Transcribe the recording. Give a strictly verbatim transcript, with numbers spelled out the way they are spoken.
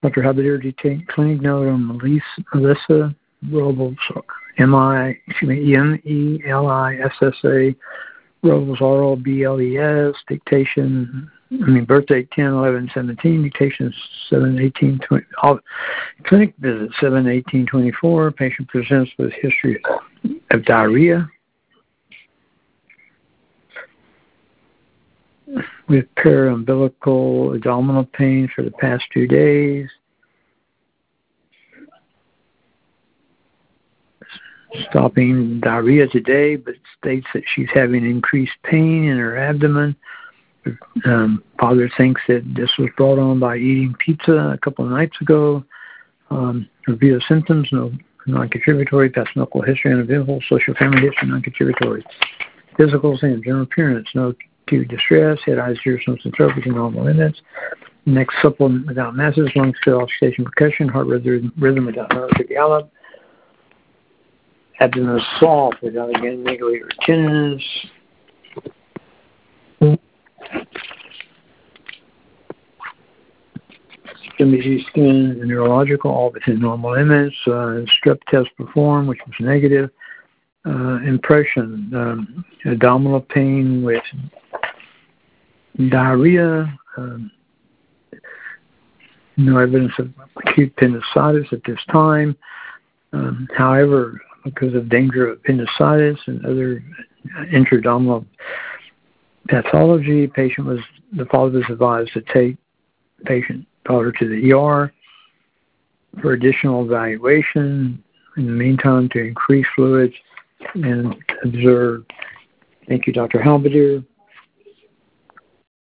Doctor Halberdier detained clinic note on Melissa, Melissa Robles, M I, excuse me, M E L I S S A, Robles, R O B L E S, dictation, I mean, birthday ten eleven seventeen, dictation seven eighteen twenty, clinic visit seven eighteen twenty-four, patient presents with history of diarrhea, with paraumbilical abdominal pain for the past two days. Stopping diarrhea today, but states that she's having increased pain in her abdomen. Um, father thinks that this was brought on by eating pizza a couple of nights ago. Um, review of symptoms, no non-contributory, past medical history unavailable, social family history non-contributory. Physicals and general appearance, no acute distress, head, eyes, ears, nose, and throat within normal limits. Next supplement without masses, lungs, fill, oxygenation, percussion, heart rhythm, rhythm without nerve gallop. Abdomen is soft without again niggly or tenderness. M B C skin and neurological, all within normal limits. Uh, strep test performed, which was negative. Uh, impression, um, abdominal pain with diarrhea. Um, no evidence of acute appendicitis at this time. Um, however, because of danger of appendicitis and other intra-abdominal pathology, patient was the father was advised to take patient daughter to the E R for additional evaluation. In the meantime, to increase fluids and observe. Thank you, Doctor Halberdier.